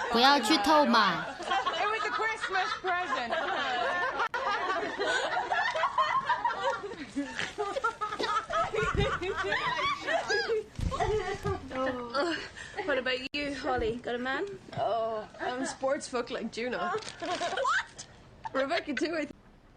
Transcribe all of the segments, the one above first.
不要剧透嘛。 It was a Christmas present. What about you, Holly? Got a man? Oh, I'm sports folk like Juno. What? Rebecca too, I think.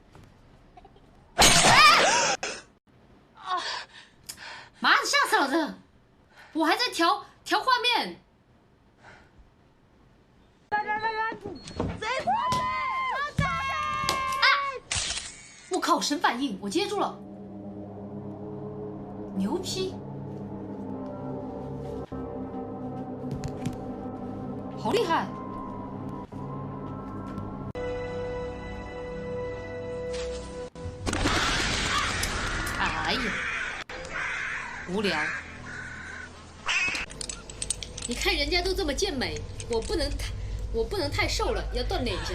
妈的，吓死老子！我还在调画面。啊！我靠，神反应，我接住了，牛批，好厉害！哎呀！ 无聊，你看人家都这么健美，我不能太瘦了，要锻炼一下。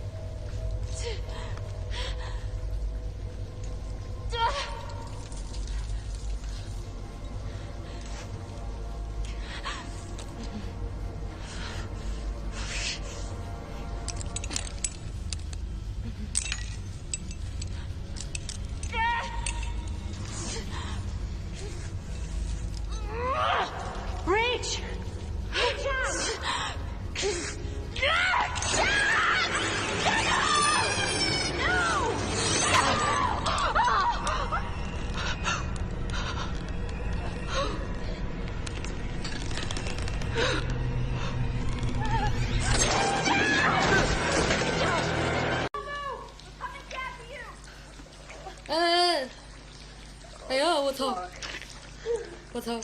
哎呀，我操！我操！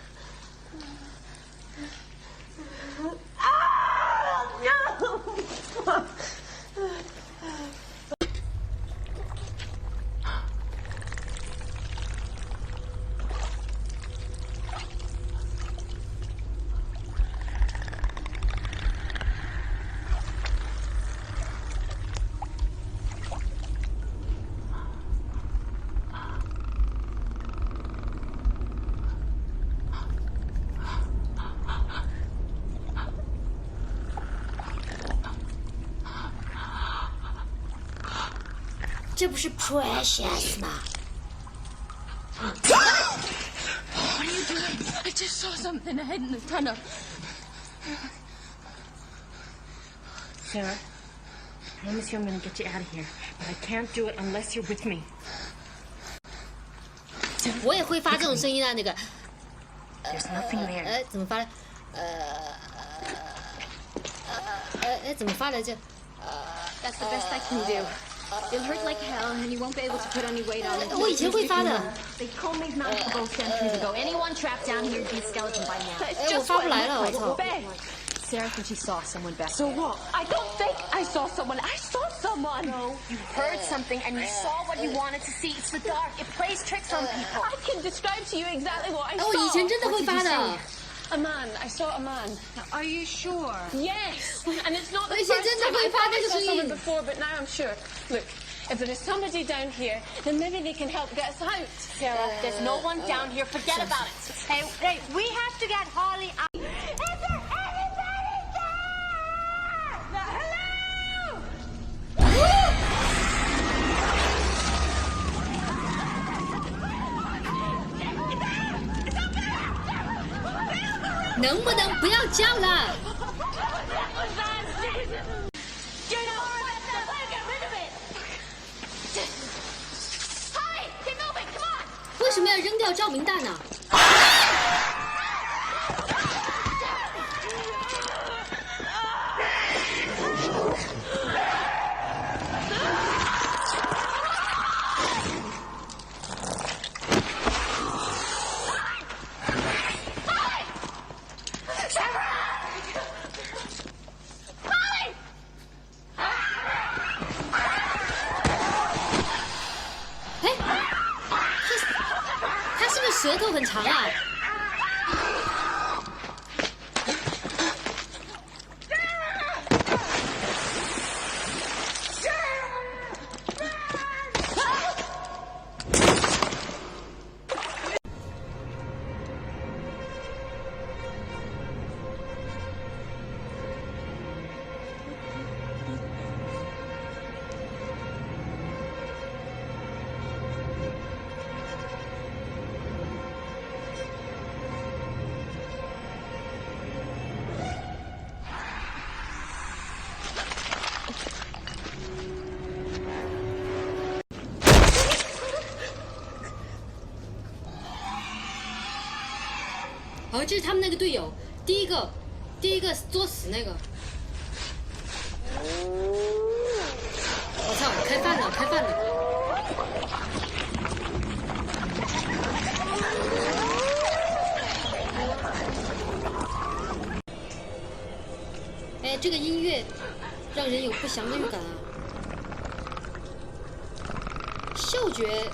这不是 Precious 吗 What are you doing? I just saw something ahead in the tunnel. Sarah, I promise you I'm gonna get you out of here, but I can't do it unless you're with me. 我也会发这种声音啊，那个。 There's nothing there. 怎么发的？怎么发来着 ？That's the best I can do. You'll hurt like hell, and you won't be able to put any weight on it. 我以前会发的。 They told me not to go centuries ago. Anyone trapped down here would be a skeleton by now. 我发不来了，我操！ Sarah thinks she saw someone back So there. what? I don't think I saw someone. I saw someone. No, you heard something and you saw what you wanted to see. It's the dark. It plays tricks on people. I can describe to you exactly what I 我以 saw. 前真的会发的。 A man. I saw a man. Are you sure? Yes. And it's not the 我以前 first 真的 time. 会 I 发 thought 这 I 个 saw 声 someone 音。 before, but now I'm sure. Look, if there is somebody down here, then maybe they can help get us out. Sarah, there's no one down here. Forget about it. Hey, we have to get Holly out. Is there anybody there? Hello? 能不能不要叫了？为什么要扔掉照明弹呢？舌头很长啊！ 这是他们那个队友，第一个作死那个。我操，开饭了，开饭了！哎，这个音乐让人有不祥的预感啊！嗅觉。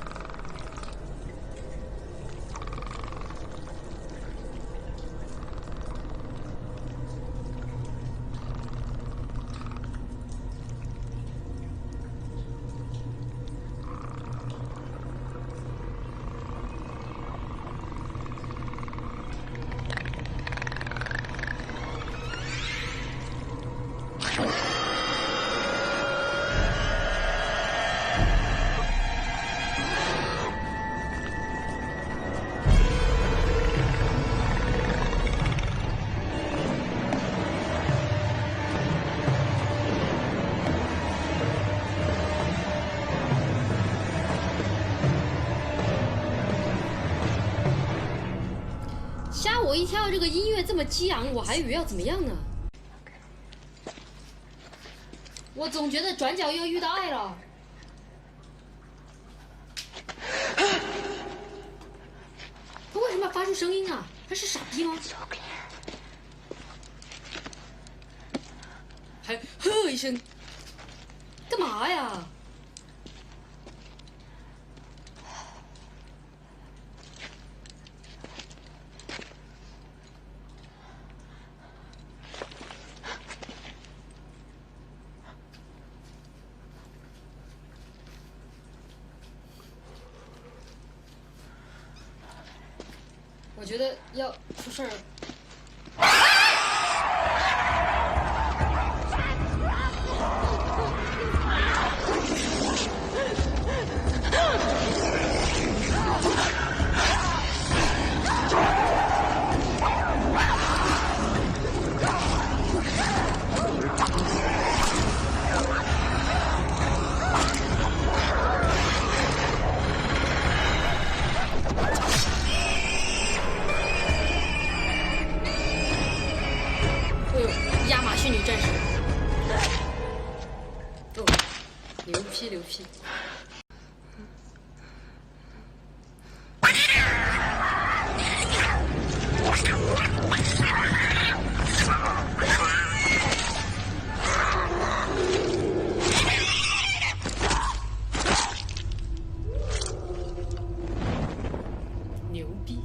吓我一跳！这个音乐这么激昂，我还以为要怎么样呢？我总觉得转角又要遇到爱了。他为什么要发出声音啊？他是傻逼吗？还呵一声，干嘛呀？我觉得要出事儿了。亚马逊女战士，哦，牛批牛批！牛逼！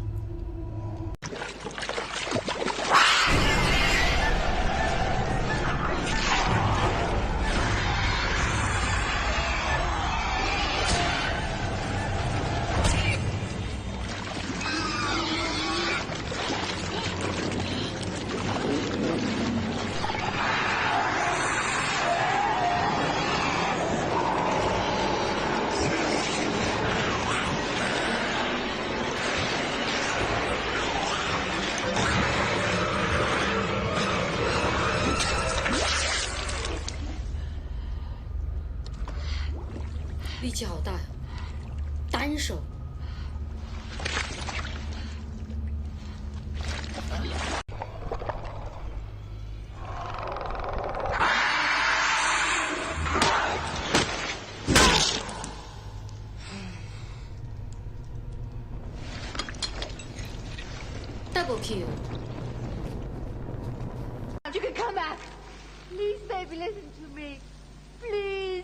力气好大呀，单手。Double kill. You can come back. Please, baby, listen to me. Please.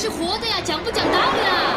是活的呀，讲不讲道理啊？